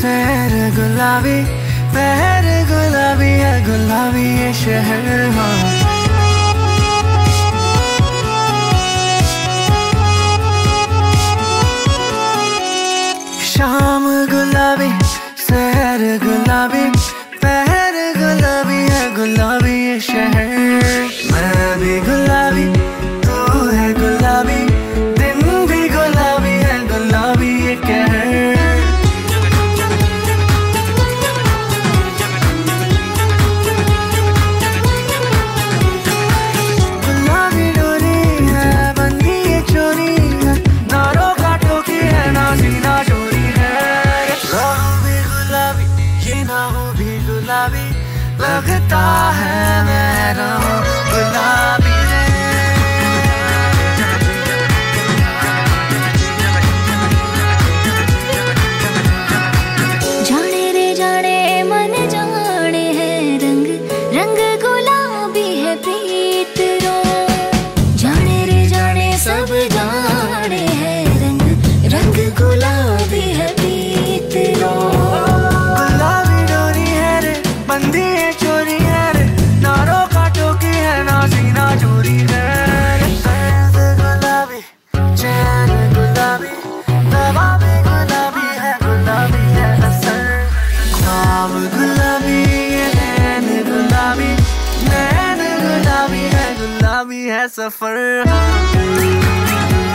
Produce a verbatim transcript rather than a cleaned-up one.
सैर गुलाबी, पहर गुलाबी है, गुलाबी ये शहर। हाँ शाम गुलाबी, सैर गुलाबी, पहर गुलाबी है, गुलाबी ये शहर। मैं भी गुलाबी, तू है गुलाबी, दिन भी गुलाबी है, गुलाबी ये कहर। गुलाबी डोरी है, बंदी ये चोरी है, ना रोका टोकी है, ना सीना चोरी है। रहूं भी गुलाबी, ये ना हो भी गुलाबी, लगता है मैं रहूं गुलाबी। जाने रे जाने मन जाने है रंग, रंग गुलाबी है प्रीत रो। जाने रे जाने सब जाने है रंग, रंग गुलाबी है प्रीत रो। गुलाबी डोरी है रे, बंदी है चोरी है रे, ना रोका टोकी है, ना सीना चोरी है। सैर गुलाबी, चैन गुलाबी, दवा भी गुलाबी है, गुलाबी है असर। ख्वाब गुलाबी, ये नैन गुलाबी, नैन गुलाबी है, गुलाबी है सफर।